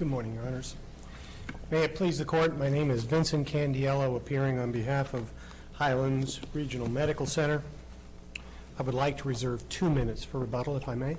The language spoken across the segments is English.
Good morning, Your Honors. May it please the Court, my name is Vincent Candiello, appearing on behalf of Highlands Regional Medical Center. I would like to reserve 2 minutes for rebuttal, if I may.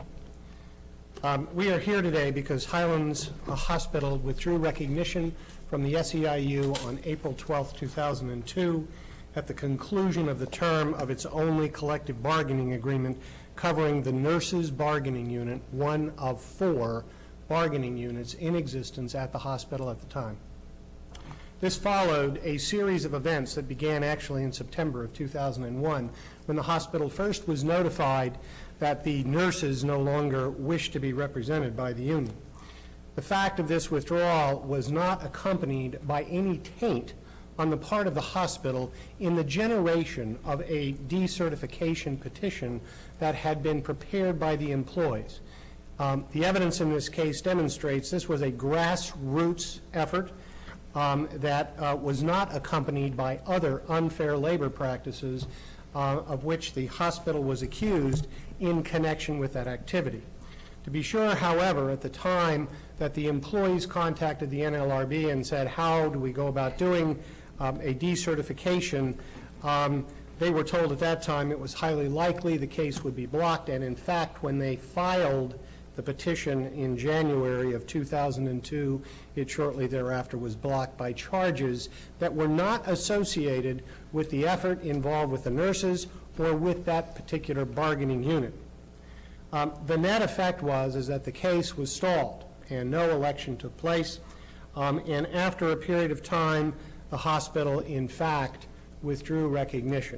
We are here today because Highlands Hospital withdrew recognition from the SEIU on April 12, 2002, at the conclusion of the term of its only collective bargaining agreement covering the nurses' bargaining unit, one of 4 bargaining units in existence at the hospital at the time. This followed a series of events that began actually in September of 2001, when the hospital first was notified that the nurses no longer wished to be represented by the union. The fact of this withdrawal was not accompanied by any taint on the part of the hospital in the generation of a decertification petition that had been prepared by the employees. The evidence in this case demonstrates this was a grassroots effort that was not accompanied by other unfair labor practices of which the hospital was accused in connection with that activity. To be sure, however, at the time that the employees contacted the NLRB and said, how do we go about doing a decertification, they were told at that time it was highly likely the case would be blocked, and in fact, when they filed the petition in January of 2002, it shortly thereafter was blocked by charges that were not associated with the effort involved with the nurses or with that particular bargaining unit. The net effect is that the case was stalled and no election took place, and after a period of time, the hospital, in fact, withdrew recognition.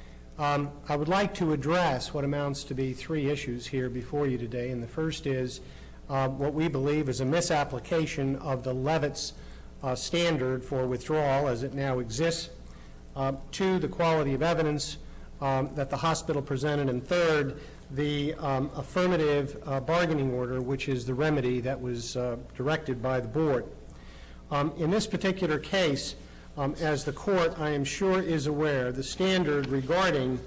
I would like to address what amounts to be 3 issues here before you today, and the first is what we believe is a misapplication of the Levitz standard for withdrawal as it now exists, 2, the quality of evidence that the hospital presented, and 3rd, the affirmative bargaining order, which is the remedy that was directed by the board. In this particular case, as the court, I am sure, is aware, the standard regarding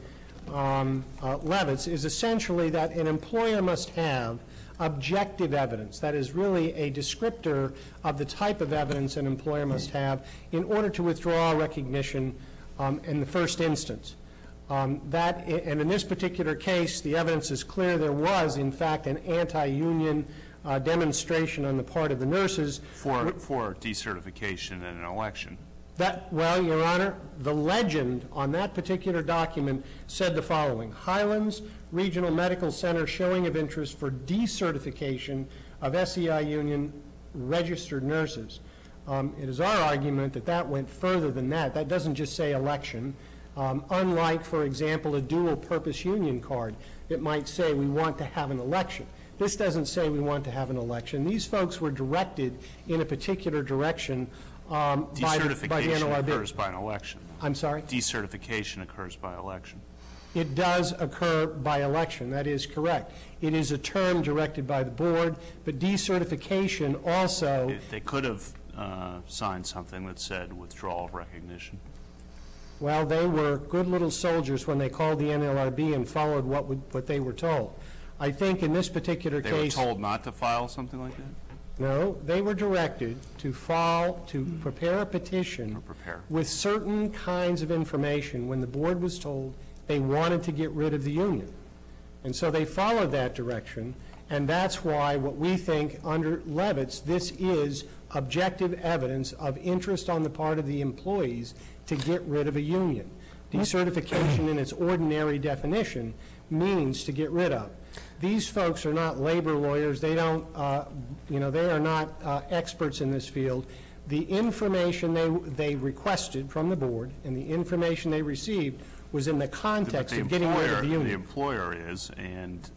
Levitz is essentially that an employer must have objective evidence. That is really a descriptor of the type of evidence an employer must have in order to withdraw recognition in the first instance. And in this particular case, the evidence is clear. There was, in fact, an anti-union demonstration on the part of the nurses for decertification and an election. Well, Your Honor, the legend on that particular document said the following: Highlands Regional Medical Center showing of interest for decertification of SEI union registered nurses. It is our argument that that went further than that. That doesn't just say election. Unlike, for example, a dual-purpose union card, it might say we want to have an election. This doesn't say we want to have an election. These folks were directed in a particular direction by the NLRB. Decertification occurs by an election. I'm sorry? Decertification occurs by election. It does occur by election. That is correct. It is a term directed by the board, but decertification also... They could have signed something that said withdrawal of recognition. Well, they were good little soldiers when they called the NLRB and followed what they were told. I think in this particular case... They were told not to file something like that? No, they were directed to prepare a petition with certain kinds of information when the board was told they wanted to get rid of the union. And so they followed that direction, and that's why what we think under Levitz, this is objective evidence of interest on the part of the employees to get rid of a union. Decertification in its ordinary definition means to get rid of. These folks are not labor lawyers. They don't, they are not experts in this field. The information they requested from the board and the information they received was in the context of getting rid of the union. The employer is, and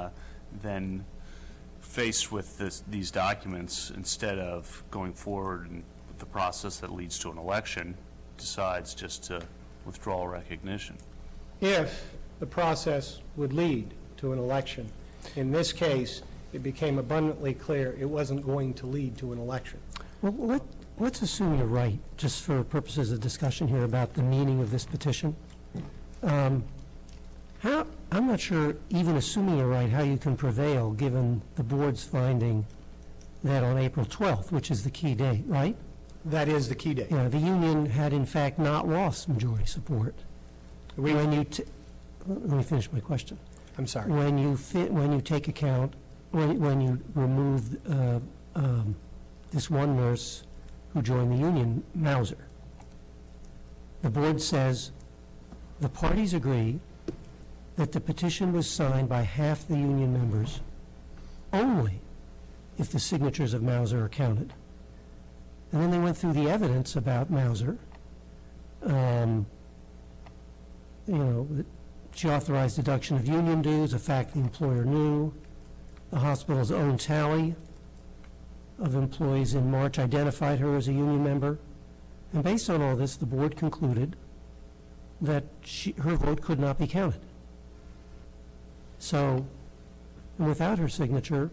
then faced with these documents, instead of going forward with the process that leads to an election, decides just to withdraw recognition. If the process would lead to an election. In this case, it became abundantly clear it wasn't going to lead to an election. Well, let's assume you're right, just for purposes of discussion here about the meaning of this petition. I'm not sure, even assuming you're right, how you can prevail given the board's finding that on April 12th, which is the key date, right? That is the key date. The union had in fact not lost majority support. When you, let me finish my question. I'm sorry. When you take account, when you remove this one nurse who joined the union, Mauser, the board says the parties agree that the petition was signed by half the union members only if the signatures of Mauser are counted. And then they went through the evidence about Mauser. That she authorized deduction of union dues, a fact the employer knew. The hospital's own tally of employees in March identified her as a union member. And based on all this, the board concluded that her vote could not be counted. So, without her signature,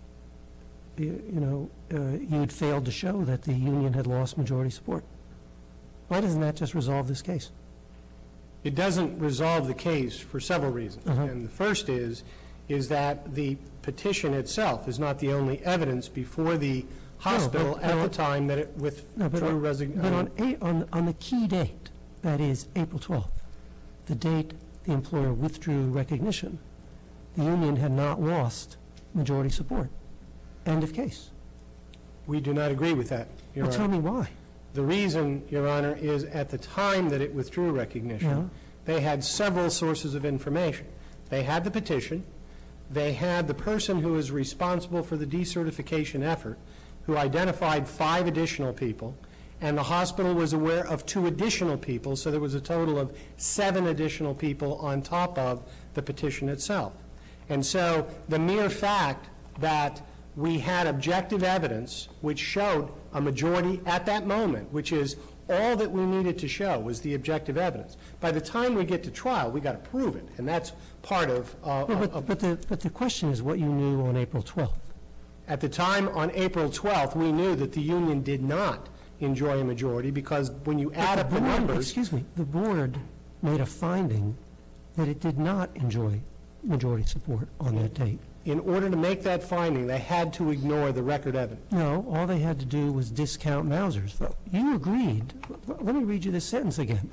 you had failed to show that the union had lost majority support. Why doesn't that just resolve this case? It doesn't resolve the case for several reasons. And the first is that the petition itself is not the only evidence before the hospital at the time that it withdrew resignation. But on the key date, that is April 12th, the date the employer withdrew recognition, the union had not lost majority support. End of case. We do not agree with that, Your Honor. Tell me why. The reason, Your Honor, is at the time that it withdrew recognition, they had several sources of information. They had the petition. They had the person who was responsible for the decertification effort, who identified 5 additional people, and the hospital was aware of 2 additional people, so there was a total of 7 additional people on top of the petition itself. And so the mere fact that we had objective evidence which showed a majority at that moment, which is all that we needed to show was the objective evidence. By the time we get to trial, we got to prove it, and that's part of. But the question is what you knew on April 12th. At the time on April 12th, we knew that the union did not enjoy a majority because when you add up the numbers. Excuse me, the board made a finding that it did not enjoy majority support on that date. In order to make that finding, they had to ignore the record evidence. No, all they had to do was discount Mauser's vote. You agreed. Let me read you this sentence again.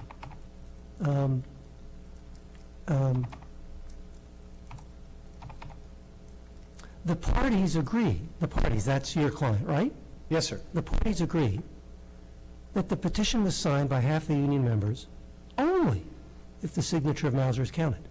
The parties agree. The parties, that's your client, right? Yes, sir. The parties agree that the petition was signed by half the union members only if the signature of Mauser is counted.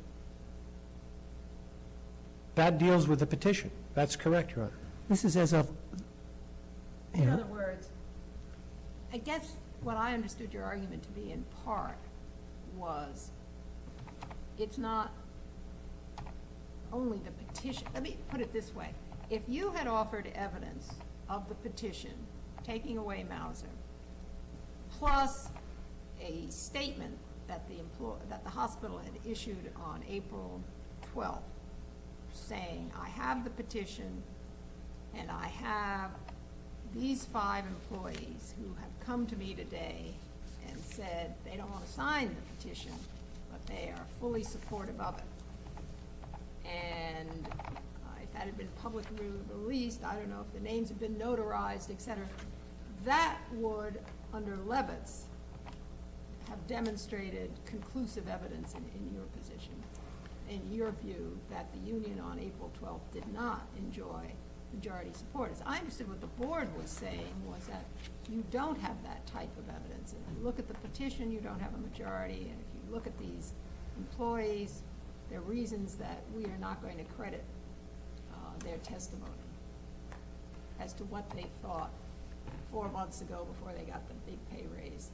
That deals with the petition. That's correct, Your Honor. This is as of... In other words, I guess what I understood your argument to be in part was it's not only the petition. Let me put it this way. If you had offered evidence of the petition taking away Mauser, plus a statement that the hospital had issued on April 12th, saying, I have the petition and I have these 5 employees who have come to me today and said they don't want to sign the petition, but they are fully supportive of it. And if that had been publicly released, I don't know if the names have been notarized, et cetera, that would, under Levitz, have demonstrated conclusive evidence in your position, in your view, that the union on April 12th did not enjoy majority support. As I understood what the board was saying was that you don't have that type of evidence. If you look at the petition, you don't have a majority, and if you look at these employees, there are reasons that we are not going to credit their testimony as to what they thought 4 months ago before they got the big pay raise.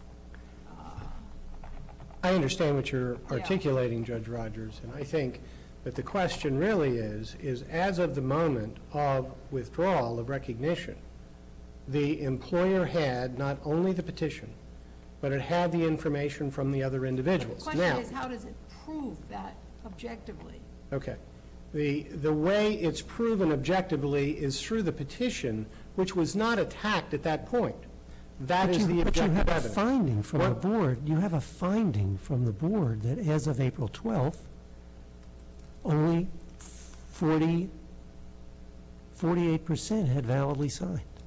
I understand what you're articulating, Judge Rogers, and I think that the question really is as of the moment of withdrawal of recognition, the employer had not only the petition, but it had the information from the other individuals. The question is, how does it prove that objectively? Okay. The way it's proven objectively is through the petition, which was not attacked at that point. That is the objective evidence. But you have a finding from the board. You have a finding from the board that as of April 12th, only 48% had validly signed.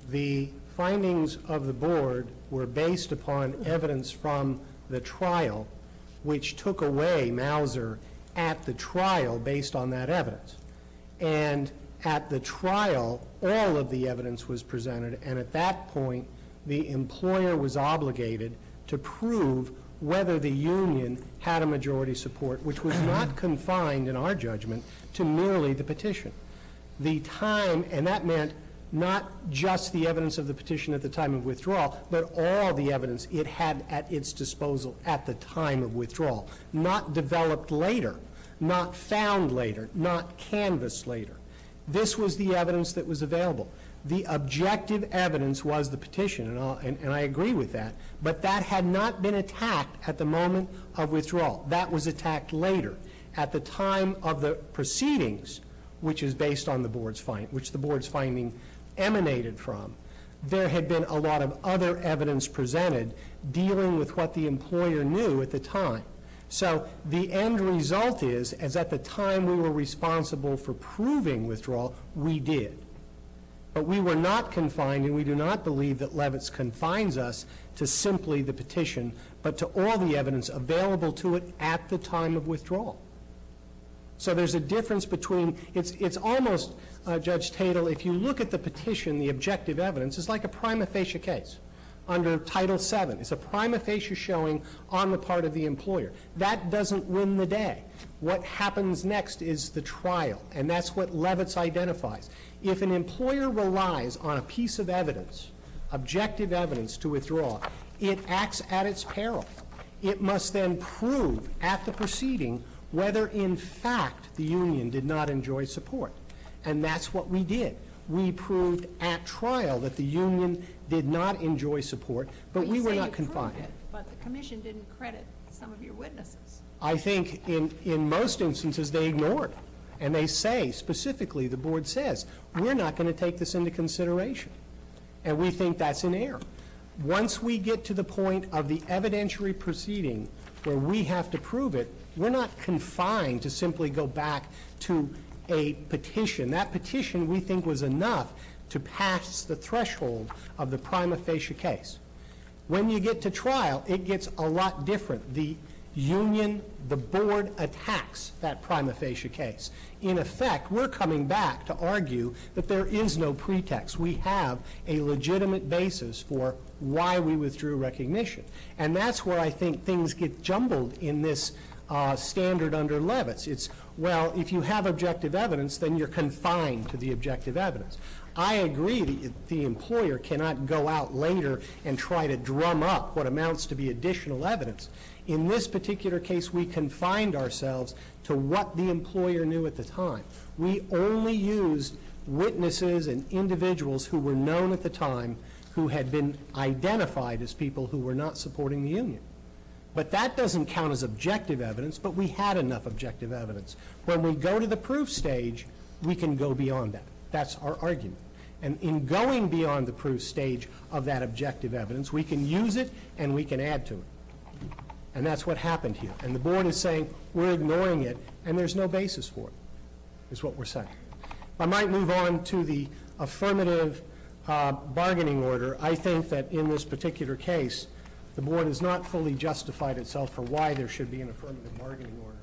The findings of the board were based upon evidence from the trial, which took away Mauser at the trial based on that evidence. And at the trial, all of the evidence was presented, and at that point, the employer was obligated to prove whether the union had a majority support, which was not confined, in our judgment, to merely the petition. The time, and that meant not just the evidence of the petition at the time of withdrawal, but all the evidence it had at its disposal at the time of withdrawal, not developed later, not found later, not canvassed later. This was the evidence that was available. The objective evidence was the petition, and I agree with that, but that had not been attacked at the moment of withdrawal. That was attacked later, at the time of the proceedings, which is based on the board's which the board's finding emanated from. There had been a lot of other evidence presented dealing with what the employer knew at the time. So the end result is at the time we were responsible for proving withdrawal, we did. But we were not confined, and we do not believe that Levitz confines us to simply the petition, but to all the evidence available to it at the time of withdrawal. So there's a difference between, it's almost, Judge Tatel, if you look at the petition, the objective evidence is like a prima facie case under Title VII. It's a prima facie showing on the part of the employer. That doesn't win the day. What happens next is the trial, and that's what Levitz identifies. If an employer relies on a piece of evidence, objective evidence, to withdraw, it acts at its peril. It must then prove at the proceeding whether in fact the union did not enjoy support. And that's what we did. We proved at trial that the union did not enjoy support, but we were not confined. But the commission didn't credit some of your witnesses. I think in most instances they ignored. And they say, specifically, the board says, we're not going to take this into consideration. And we think that's an error. Once we get to the point of the evidentiary proceeding where we have to prove it, we're not confined to simply go back to a petition. That petition, we think, was enough to pass the threshold of the prima facie case. When you get to trial, it gets a lot different. The union, the board attacks that prima facie case. In effect, we're coming back to argue that there is no pretext. We have a legitimate basis for why we withdrew recognition. And that's where I think things get jumbled in this standard under Levitz. It's, well, if you have objective evidence, then you're confined to the objective evidence. I agree that the employer cannot go out later and try to drum up what amounts to be additional evidence. In this particular case, we confined ourselves to what the employer knew at the time. We only used witnesses and individuals who were known at the time who had been identified as people who were not supporting the union. But that doesn't count as objective evidence, but we had enough objective evidence. When we go to the proof stage, we can go beyond that. That's our argument. And in going beyond the proof stage of that objective evidence, we can use it and we can add to it. And that's what happened here. And the board is saying, we're ignoring it, and there's no basis for it, is what we're saying. I might move on to the affirmative bargaining order. I think that in this particular case, the board has not fully justified itself for why there should be an affirmative bargaining order.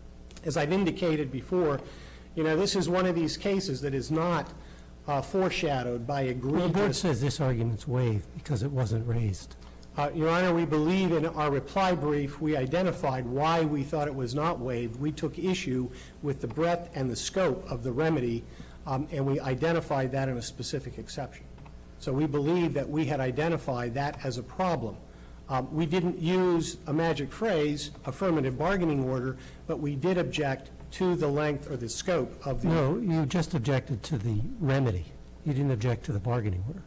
As I've indicated before, you know, this is one of these cases that is not foreshadowed by egregious... Well, the board says this argument's waived because it wasn't raised. Your Honor, we believe in our reply brief we identified why we thought it was not waived. We took issue with the breadth and the scope of the remedy, and we identified that in a specific exception. So we believe that we had identified that as a problem. We didn't use a magic phrase, affirmative bargaining order, but we did object to the length or the scope of the... No, you just objected to the remedy. You didn't object to the bargaining order.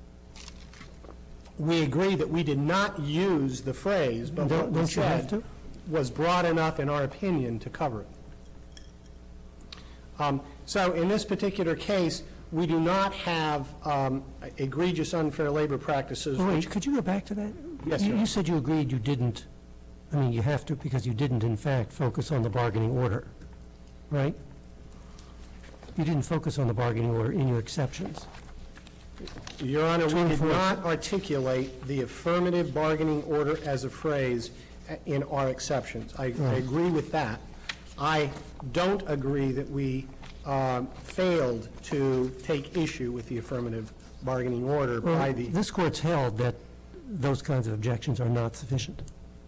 We agree that we did not use the phrase, but what we said was broad enough, in our opinion, to cover it. So in this particular case, we do not have egregious unfair labor practices. Oh, wait, could you go back to that? Yes, sir. You said you agreed you didn't, I mean, you have to because you didn't, in fact, focus on the bargaining order, right? You didn't focus on the bargaining order in your exceptions. Your Honor, we did not articulate the affirmative bargaining order as a phrase in our exceptions. I agree with that. I don't agree that we failed to take issue with the affirmative bargaining order by Well, the... this court's held that those kinds of objections are not sufficient.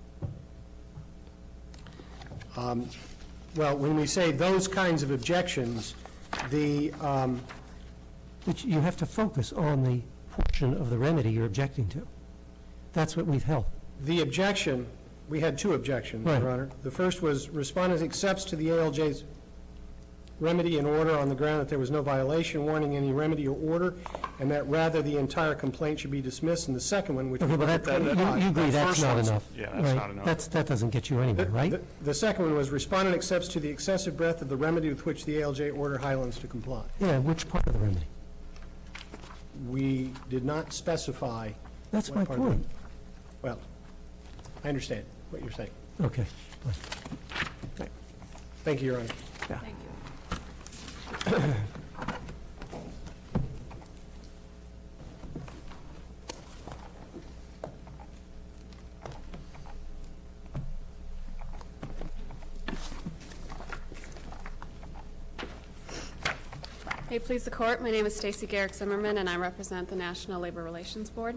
Well, when we say those kinds of objections, the... Which you have to focus on the portion of the remedy you're objecting to. That's what we've held. The objection, we had two objections, Right. Your Honor. The first was respondent accepts to the ALJ's remedy and order on the ground that there was no violation warning any remedy or order, and that rather the entire complaint should be dismissed. And the second one, which... Okay, but you agree that that's first not one's- enough? yeah, that's right? not enough. That doesn't get you anywhere, right? The second one was respondent accepts to the excessive breadth of the remedy with which the ALJ ordered Highlands to comply. Yeah, which part of the remedy? We did not specify... That's what my part of the- point. Well, I understand what you're saying. Okay. Thank you, Your Honor. Yeah. Thank you. May it please the Court, my name is Stacy Garrick Zimmerman, and I represent the National Labor Relations Board.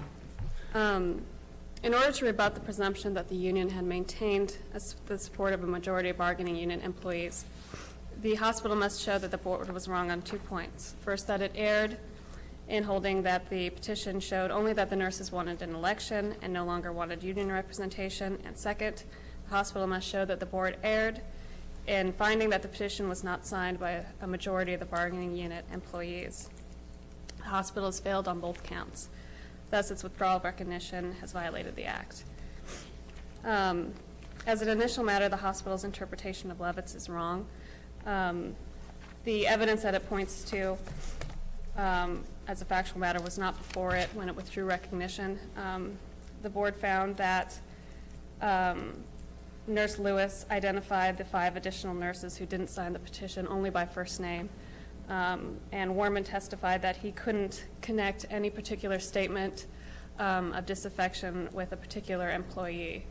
In order to rebut the presumption that the union had maintained the support of a majority of bargaining unit employees, the hospital must show that the board was wrong on 2 points. First, that it erred in holding that the petition showed only that the nurses wanted an election and no longer wanted union representation. And second, the hospital must show that the board erred in finding that the petition was not signed by a majority of the bargaining unit employees. The hospital has failed on both counts. Thus, its withdrawal of recognition has violated the Act. As an initial matter, the hospital's interpretation of Levitz is wrong. The evidence that it points to as a factual matter was not before it when it withdrew recognition. The board found that Nurse Lewis identified the 5 additional nurses who didn't sign the petition only by first name. And Warman testified that he couldn't connect any particular statement of disaffection with a particular employee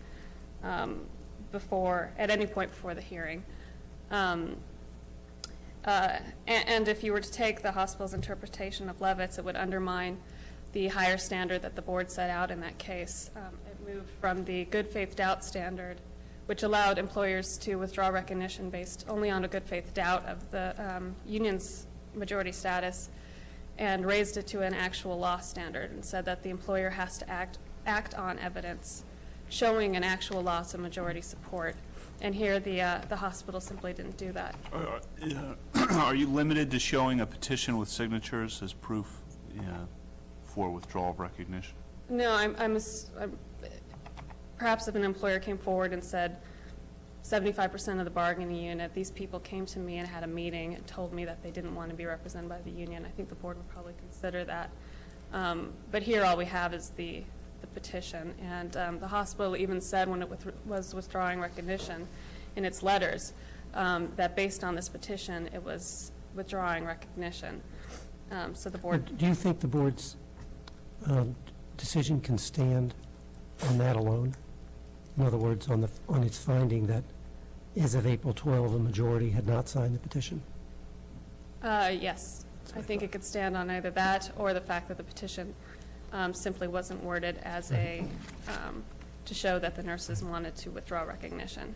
at any point before the hearing. And if you were to take the hospital's interpretation of Levitz, it would undermine the higher standard that the board set out in that case. It moved from the good faith doubt standard, which allowed employers to withdraw recognition based only on a good faith doubt of the union's majority status, and raised it to an actual law standard and said that the employer has to act on evidence showing an actual loss of majority support. And here the hospital simply didn't do that. Are you limited to showing a petition with signatures as proof for withdrawal of recognition? No, perhaps if an employer came forward and said 75% of the bargaining unit, these people came to me and had a meeting and told me that they didn't want to be represented by the union, I think the board would probably consider that. But here all we have is the petition. And the hospital even said when it was withdrawing recognition in its letters that based on this petition it was withdrawing recognition. So the board... Do you think the board's decision can stand on that alone? In other words, on its finding that as of April 12, a majority had not signed the petition? Yes. I think it could stand on either that or the fact that the petition simply wasn't worded as to show that the nurses wanted to withdraw recognition.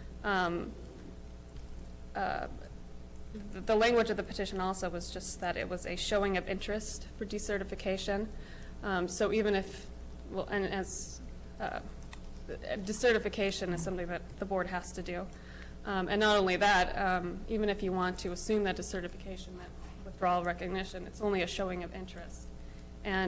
The language of the petition also was just that it was a showing of interest for decertification. So even if, well, and as decertification is something that the board has to do. And not only that, even if you want to assume that decertification meant withdrawal recognition, it's only a showing of interest. And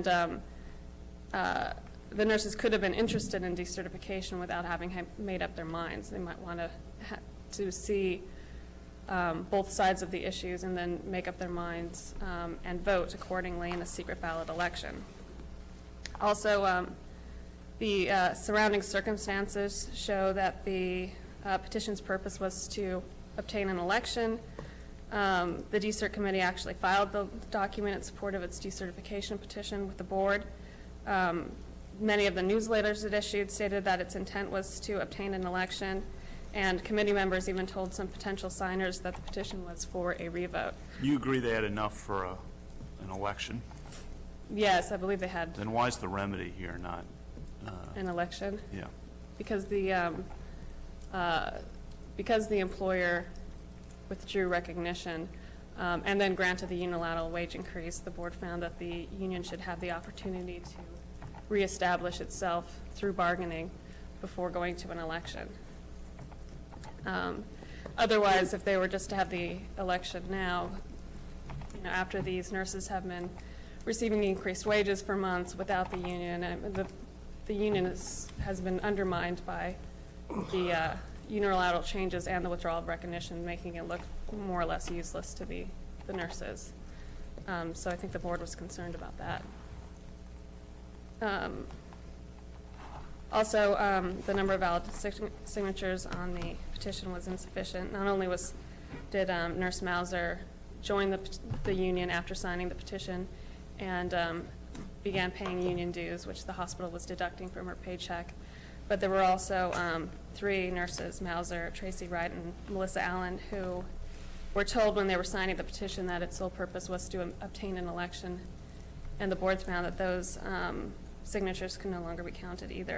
the nurses could have been interested in decertification without having made up their minds. They might want to see both sides of the issues and then make up their minds and vote accordingly in a secret ballot election. Also, the surrounding circumstances show that the petition's purpose was to obtain an election, The DCERT committee actually filed the document in support of its decertification petition with the board. Many of the newsletters it issued stated that its intent was to obtain an election, and committee members even told some potential signers that the petition was for a revote. You agree they had enough for an election? Yes, I believe they had Then why is the remedy here not? an election. Yeah. Because the employer withdrew recognition and then granted the unilateral wage increase, the board found that the union should have the opportunity to reestablish itself through bargaining before going to an election. Otherwise, if they were just to have the election now, after these nurses have been receiving increased wages for months without the union, the union has been undermined by the unilateral changes and the withdrawal of recognition, making it look more or less useless to the nurses. So I think the board was concerned about that. Also, the number of valid signatures on the petition was insufficient. Not only did Nurse Mauser join the union after signing the petition and began paying union dues, which the hospital was deducting from her paycheck, but there were also 3 nurses, Mauser, Tracy Wright, and Melissa Allen, who were told when they were signing the petition that its sole purpose was to obtain an election, and the board found that those signatures can no longer be counted either.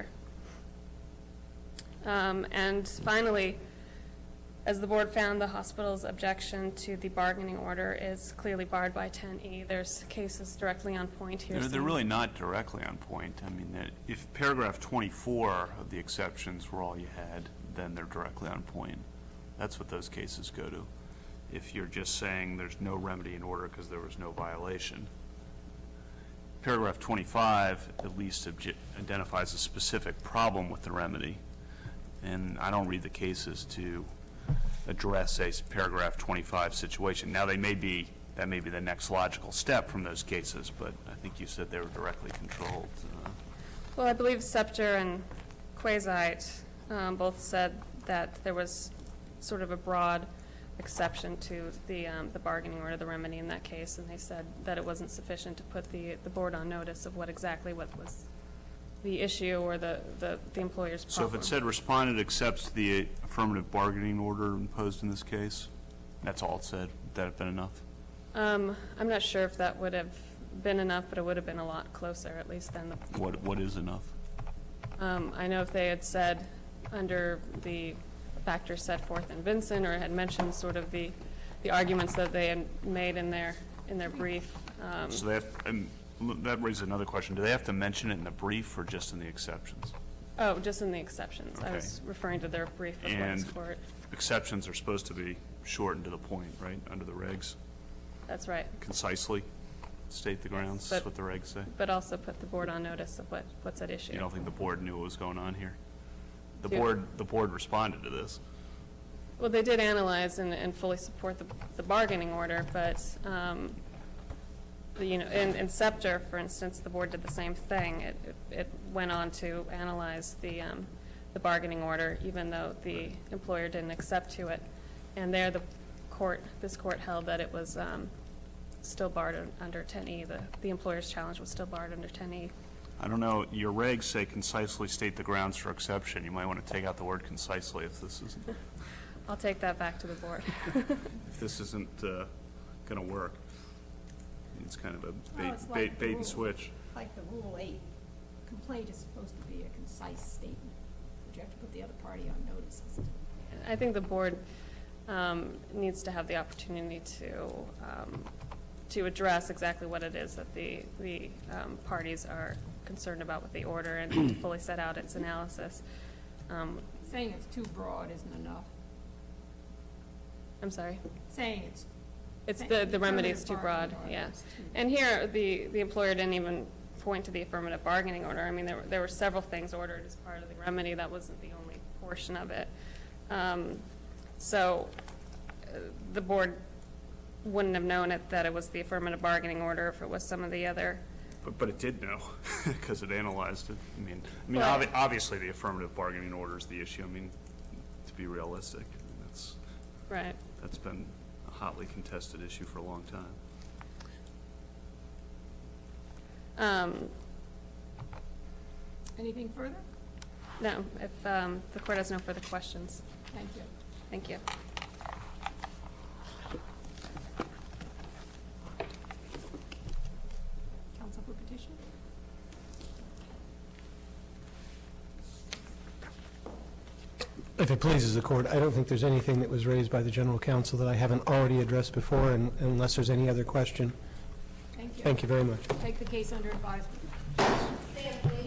And finally, as the board found, the hospital's objection to the bargaining order is clearly barred by 10E. There's cases directly on point here. They're really not directly on point. I mean, if paragraph 24 of the exceptions were all you had, then they're directly on point. That's what those cases go to. If you're just saying there's no remedy in order because there was no violation. Paragraph 25 at least identifies a specific problem with the remedy, and I don't read the cases to address a paragraph 25 situation. Now, that may be the next logical step from those cases, but I think you said they were directly controlled. Well, I believe Scepter and Quasite both said that there was sort of a broad exception to the bargaining order, the remedy in that case, and they said that it wasn't sufficient to put the board on notice of what was the issue or the employer's problem. So if it said respondent accepts the affirmative bargaining order imposed in this case, that's all it said, would that have been enough? I'm not sure if that would have been enough, but it would have been a lot closer, at least than the... What is enough? I know if they had said under the factors set forth in Vinson, or had mentioned sort of the arguments that they had made in their brief. So they have, that raises another question. Do they have to mention it in the brief or just in the exceptions? Oh, just in the exceptions. Okay. I was referring to their brief And request for it. exceptions are supposed to be short and to the point, right, under the regs? That's right. Concisely state the grounds, But- what the regs say? But also put the board on notice of what's at issue. You don't think the board knew what was going on here? The Yeah. board responded to this. Well, they did analyze and fully support the bargaining order, but, in Scepter, for instance, the board did the same thing. It went on to analyze the bargaining order, even though the employer didn't accept to it. And there, this court held that it was still barred under 10E. The employer's challenge was still barred under 10E. I don't know, your regs say concisely state the grounds for exception. You might want to take out the word concisely if this isn't, I'll take that back to the board. if this isn't going to work. It's kind of a Well, it's like bait the and rule. switch. Like the Rule 8, complaint is supposed to be a concise statement, but you have to put the other party on notice. I think the board needs to have the opportunity to address exactly what it is that the parties are concerned about with the order and fully set out its analysis. Saying it's too broad isn't enough. I'm sorry? Saying it's The remedy is too broad, bargaining order yeah. is too- And here, the employer didn't even point to the affirmative bargaining order. I mean, there were several things ordered as part of the remedy. That wasn't the only portion of it. So the board wouldn't have known that it was the affirmative bargaining order if it was some of the other. But it did know, because it analyzed it. I mean, Well- obviously the affirmative bargaining order is the issue. I mean, to be realistic, I mean, Right. that's been hotly contested issue for a long time. Anything further? No, if the court has no further questions. Thank you. Thank you. Counsel for petition? If it pleases the court, I don't think there's anything that was raised by the general counsel that I haven't already addressed before, and unless there's any other question. Thank you. Thank you very much. Take the case under advisement. Stand, please.